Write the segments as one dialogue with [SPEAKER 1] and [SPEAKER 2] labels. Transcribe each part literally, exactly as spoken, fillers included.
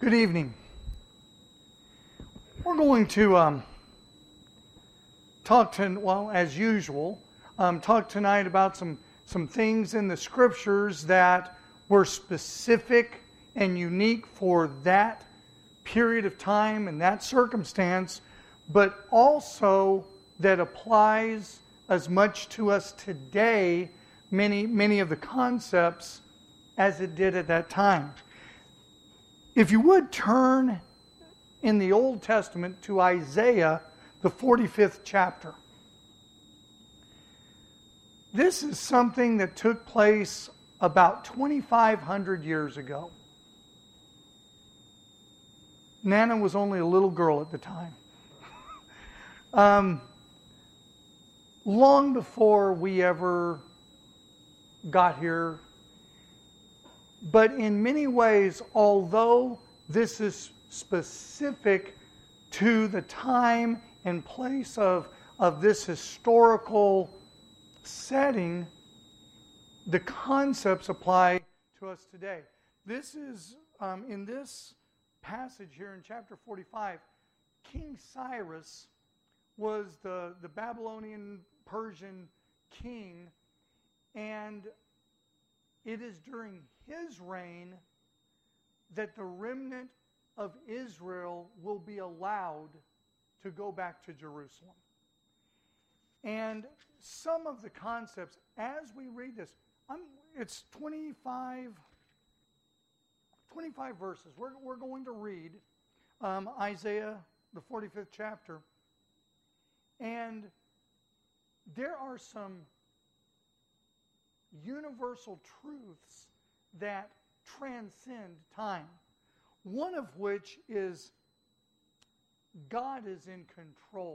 [SPEAKER 1] Good evening. We're going to um, talk to, well, as usual, um, talk tonight about some, some things in the Scriptures that were specific and unique for that period of time and that circumstance, but also that applies as much to us today, many, many of the concepts, as it did at that time. If you would turn in the Old Testament to Isaiah, the forty-fifth chapter. This is something that took place about twenty-five hundred years ago. Nana was only a little girl at the time. um, long before we ever got here. But in many ways, although this is specific to the time and place of, of this historical setting, the concepts apply to us today. This is, um, in this passage here in chapter forty-five, King Cyrus was the, the Babylonian Persian king, and it is during his reign that the remnant of Israel will be allowed to go back to Jerusalem. And some of the concepts, as we read this, I'm, it's twenty-five, twenty-five verses. We're, we're going to read um, Isaiah, the forty-fifth chapter. And there are some universal truths that transcend time. One of which is God is in control.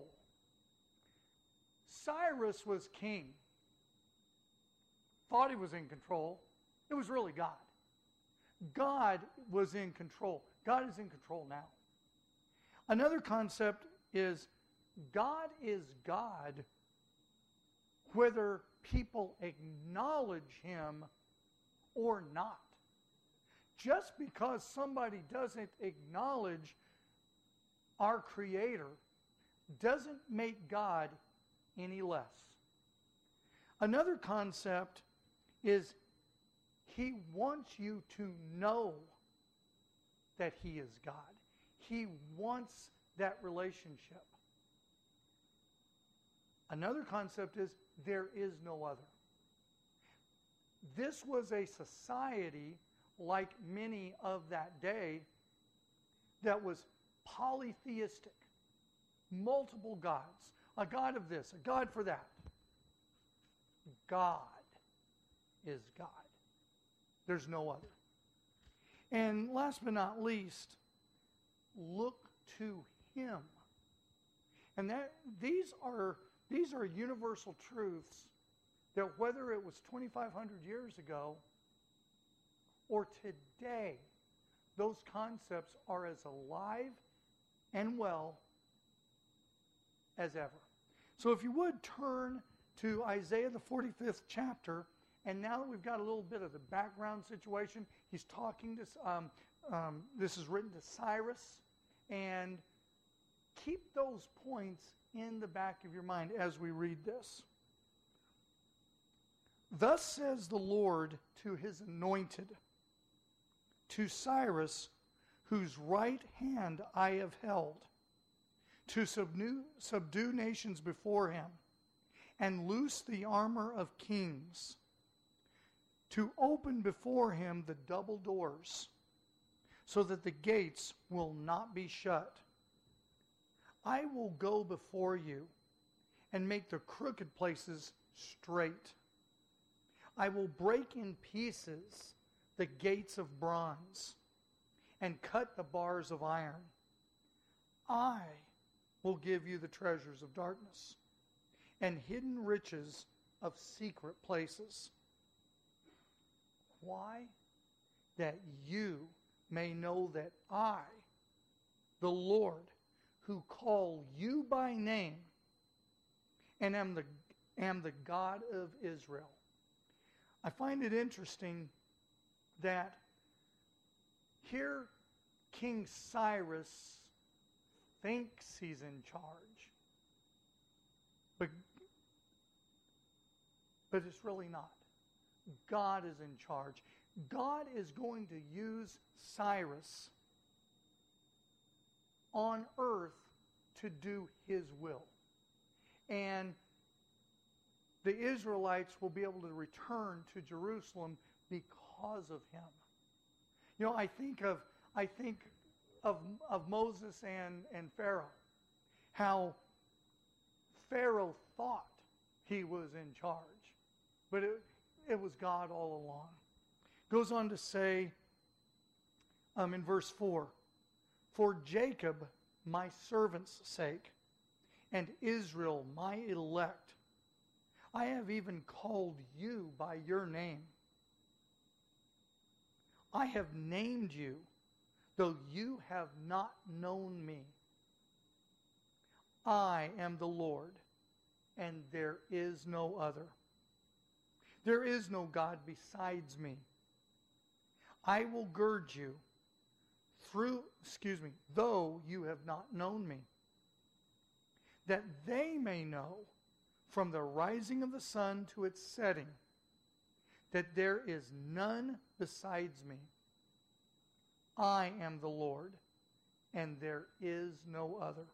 [SPEAKER 1] Cyrus was king. Thought he was in control. It was really God. God was in control. God is in control now. Another concept is God is God whether people acknowledge Him or not. Just because somebody doesn't acknowledge our Creator doesn't make God any less. Another concept is He wants you to know that He is God. He wants that relationship. Another concept is there is no other. This was a society, like many of that day, that was polytheistic. Multiple gods. A god of this, a god for that. God is God. There's no other. And last but not least, look to Him. And that these are these are universal truths that whether it was twenty-five hundred years ago or today, those concepts are as alive and well as ever. So if you would turn to Isaiah the forty-fifth chapter, and now that we've got a little bit of the background situation, he's talking to, um, um, this is written to Cyrus, and keep those points in the back of your mind as we read this. Thus says the Lord to His anointed, to Cyrus, whose right hand I have held, to subdue, subdue nations before him, and loose the armor of kings, to open before him the double doors, so that the gates will not be shut. I will go before you and make the crooked places straight. I will break in pieces the gates of bronze and cut the bars of iron. I will give you the treasures of darkness and hidden riches of secret places. Why? That you may know that I, the Lord, who call you by name, and am the, am the God of Israel. I find it interesting that here King Cyrus thinks he's in charge. But, but it's really not. God is in charge. God is going to use Cyrus on earth to do his will. And the Israelites will be able to return to Jerusalem because of him. You know, I think of I think of, of Moses and, and Pharaoh. How Pharaoh thought he was in charge. But it, it was God all along. Goes on to say um, in verse four, "For Jacob, my servant's sake, and Israel, my elect, I have even called you by your name. I have named you, though you have not known me. I am the Lord, and there is no other. There is no God besides me. I will gird you through, excuse me, though you have not known me, that they may know from the rising of the sun to its setting that there is none besides me. I am the Lord, and there is no other.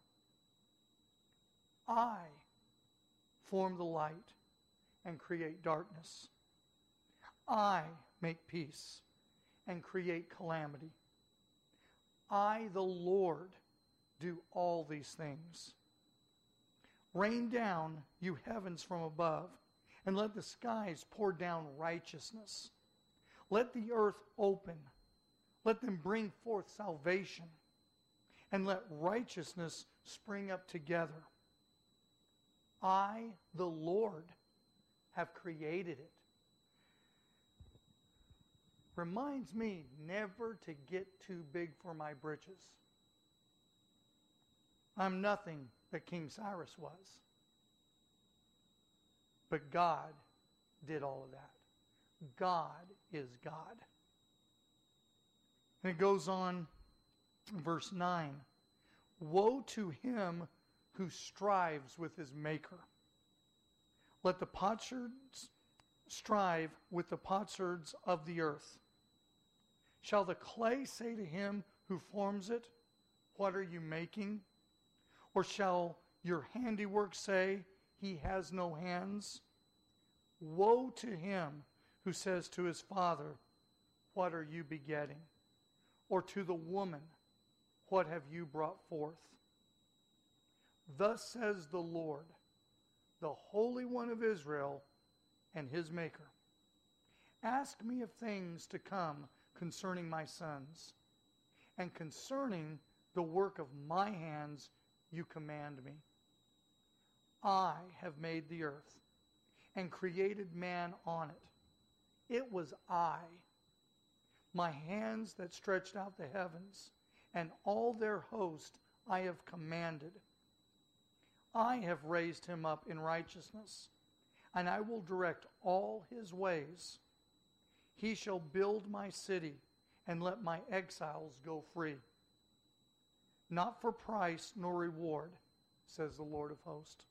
[SPEAKER 1] I form the light and create darkness. I make peace and create calamity. I, the Lord, do all these things. Rain down, you heavens from above, and let the skies pour down righteousness. Let the earth open. Let them bring forth salvation, and let righteousness spring up together. I, the Lord, have created it. Reminds me never to get too big for my britches. I'm nothing that King Cyrus was. But God did all of that. God is God. And it goes on, verse nine. Woe to him who strives with his maker. Let the potsherds strive with the potsherds of the earth. Shall the clay say to him who forms it, what are you making? Or shall your handiwork say, he has no hands? Woe to him who says to his father, what are you begetting? Or to the woman, what have you brought forth? Thus says the Lord, the Holy One of Israel and his Maker. Ask me of things to come concerning my sons, and concerning the work of my hands you command me. I have made the earth, and created man on it. It was I, my hands that stretched out the heavens, and all their host I have commanded. I have raised him up in righteousness, and I will direct all his ways. He shall build my city, and let my exiles go free. Not for price nor reward, says the Lord of hosts.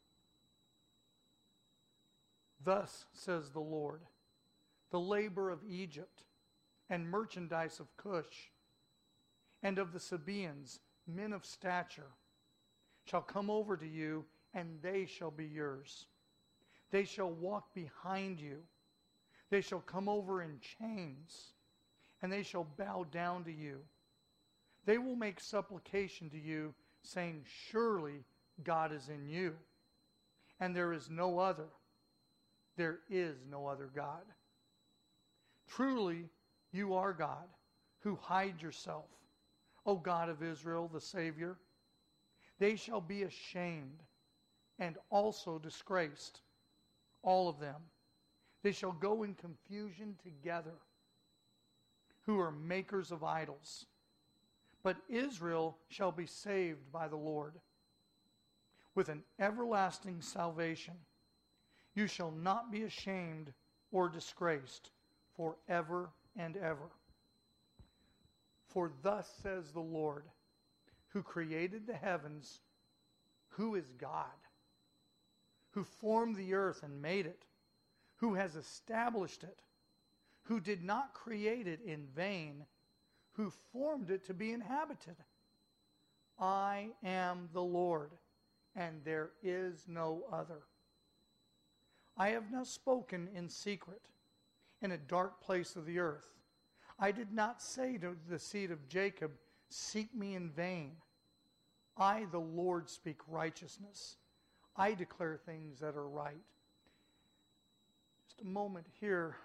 [SPEAKER 1] Thus says the Lord, the labor of Egypt, and merchandise of Cush, and of the Sabaeans, men of stature, shall come over to you, and they shall be yours. They shall walk behind you. They shall come over in chains, and they shall bow down to you. They will make supplication to you, saying, surely God is in you, and there is no other. There is no other God. Truly, you are God, who hide yourself, O God of Israel, the Savior. They shall be ashamed and also disgraced, all of them. They shall go in confusion together, who are makers of idols. But Israel shall be saved by the Lord, with an everlasting salvation. You shall not be ashamed or disgraced forever and ever. For thus says the Lord, who created the heavens, who is God, who formed the earth and made it, who has established it, who did not create it in vain, who formed it to be inhabited. I am the Lord, and there is no other. I have not spoken in secret, in a dark place of the earth. I did not say to the seed of Jacob, seek me in vain. I, the Lord, speak righteousness. I declare things that are right. Just a moment here.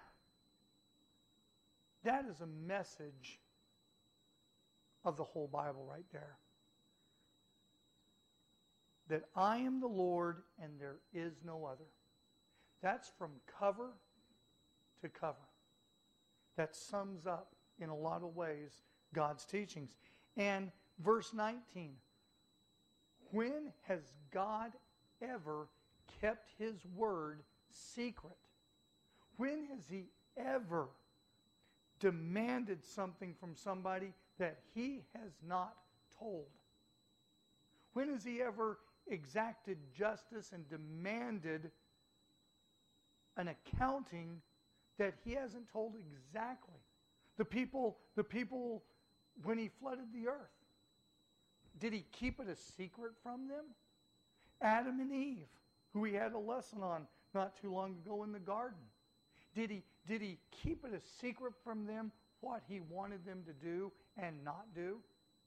[SPEAKER 1] That is a message of the whole Bible right there. That I am the Lord and there is no other. That's from cover to cover. That sums up, in a lot of ways, God's teachings. And verse nineteen. When has God ever kept His word secret? When has He ever demanded something from somebody that He has not told? When has He ever exacted justice and demanded an accounting that He hasn't told exactly? The people, the people, when He flooded the earth, did He keep it a secret from them? Adam and Eve, who we had a lesson on not too long ago in the garden. Did He, did He keep it a secret from them what He wanted them to do and not do?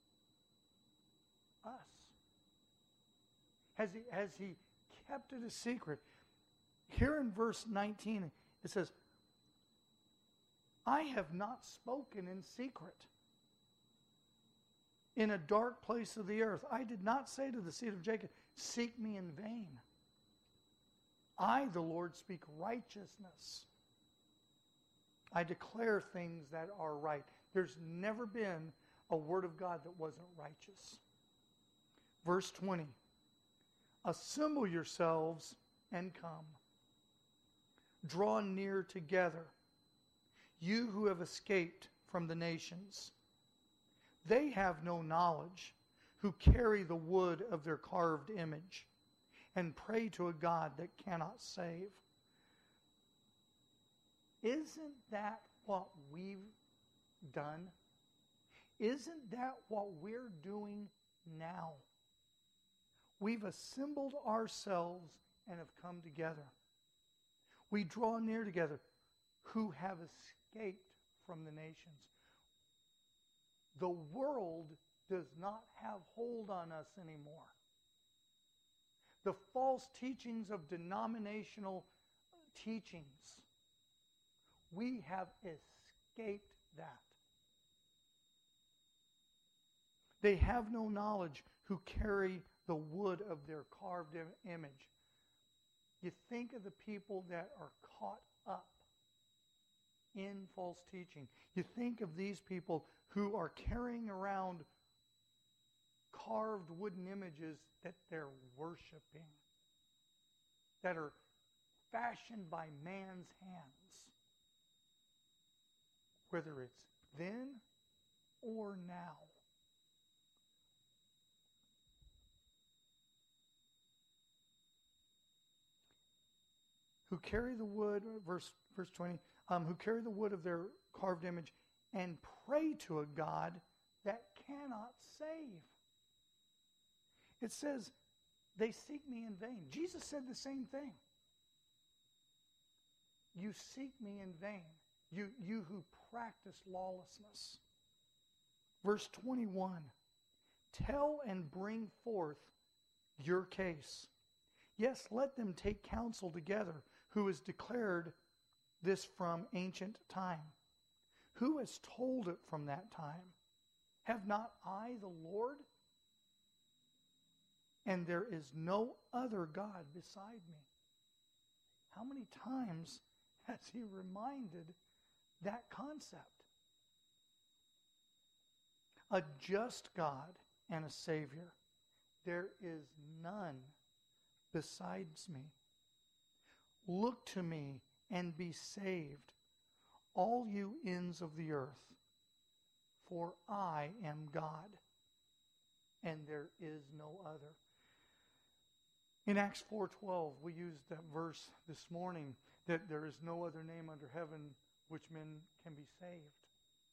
[SPEAKER 1] Us. Has He, has he kept it a secret? Here in verse nineteen, it says, I have not spoken in secret. In a dark place of the earth. I did not say to the seed of Jacob, seek me in vain. I, the Lord, speak righteousness. I declare things that are right. There's never been a word of God that wasn't righteous. Verse twenty. Assemble yourselves and come. Draw near together, you who have escaped from the nations. They have no knowledge, who carry the wood of their carved image, and pray to a God that cannot save. Isn't that what we've done? Isn't that what we're doing now? We've assembled ourselves and have come together. We draw near together, who have escaped from the nations. The world does not have hold on us anymore. The false teachings of denominational teachings, we have escaped that. They have no knowledge who carry the wood of their carved image. You think of the people that are caught up in false teaching. You think of these people who are carrying around carved wooden images that they're worshiping, that are fashioned by man's hands, whether it's then or now. Who carry the wood, verse verse twenty, um, who carry the wood of their carved image and pray to a God that cannot save. It says, they seek me in vain. Jesus said the same thing. You seek me in vain, you, you who practice lawlessness. Verse twenty-one, tell and bring forth your case. Yes, let them take counsel together, who has declared this from ancient time. Who has told it from that time? Have not I the Lord? And there is no other God beside me. How many times has He reminded that concept? A just God and a Savior. There is none besides me. Look to me and be saved, all you ends of the earth. For I am God, and there is no other. In Acts four twelve, we used that verse this morning, that there is no other name under heaven which men can be saved.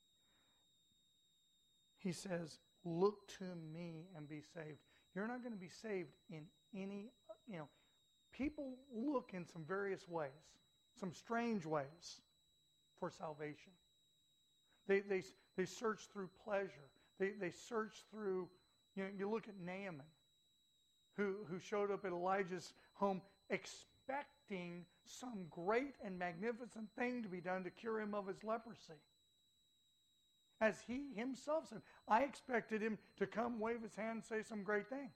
[SPEAKER 1] He says, look to me and be saved. You're not going to be saved in any, you know, people look in some various ways, some strange ways for salvation. They they they search through pleasure. They they search through, you know, you look at Naaman, who, who showed up at Elijah's home expecting some great and magnificent thing to be done to cure him of his leprosy. As he himself said, I expected him to come, wave his hand, and say some great thing.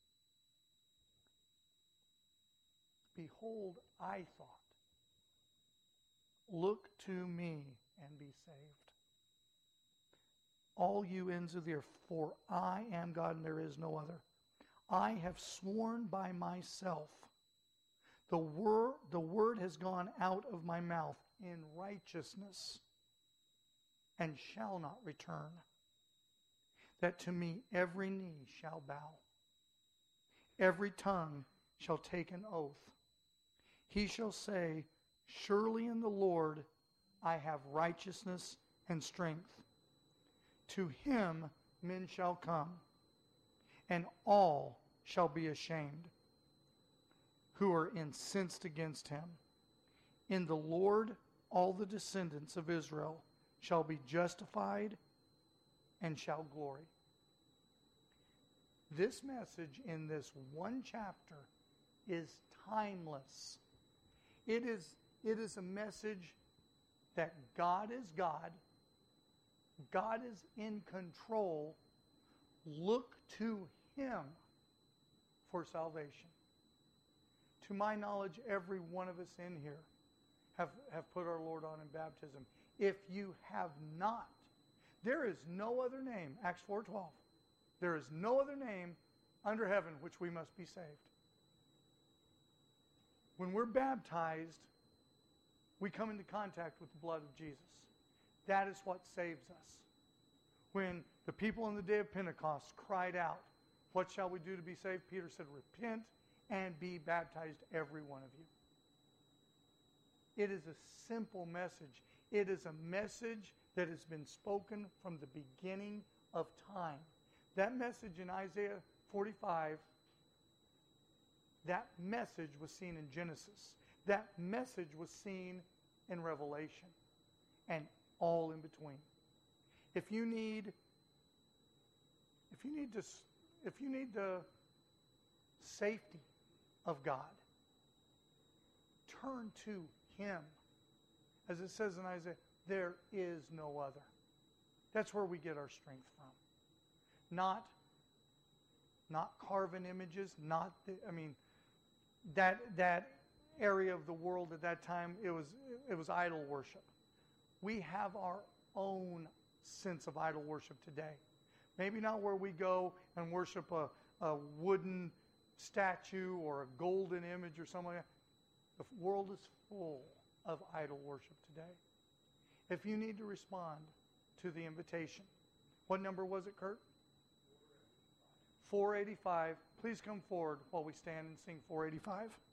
[SPEAKER 1] Behold, I thought, look to me and be saved, all you ends of the earth, for I am God and there is no other. I have sworn by myself, the word, the word has gone out of my mouth in righteousness, and shall not return, that to me every knee shall bow, every tongue shall take an oath. He shall say, surely in the Lord I have righteousness and strength. To him men shall come, and all shall be ashamed, who are incensed against him. In the Lord all the descendants of Israel shall be justified and shall glory. This message in this one chapter is timeless. It is, it is a message that God is God. God is in control. Look to Him for salvation. To my knowledge, every one of us in here have, have put our Lord on in baptism. If you have not, there is no other name, Acts four twelve, there is no other name under heaven which we must be saved. When we're baptized, we come into contact with the blood of Jesus. That is what saves us. When the people on the day of Pentecost cried out, what shall we do to be saved? Peter said, repent and be baptized, every one of you. It is a simple message. It is a message that has been spoken from the beginning of time. That message in Isaiah forty-five, that message was seen in Genesis. That message was seen in Revelation. And all in between. If you need, if you need to, if you need the safety of God, turn to Him. As it says in Isaiah, there is no other. That's where we get our strength from. Not, not carven images, not, the, I mean, that that area of the world at that time, it was it was idol worship. We have our own sense of idol worship today. Maybe not where we go and worship a, a wooden statue or a golden image or something like that. The world is full of idol worship today. If you need to respond to the invitation, what number was it, Kurt? four eighty-five. Please come forward while we stand and sing four eighty-five.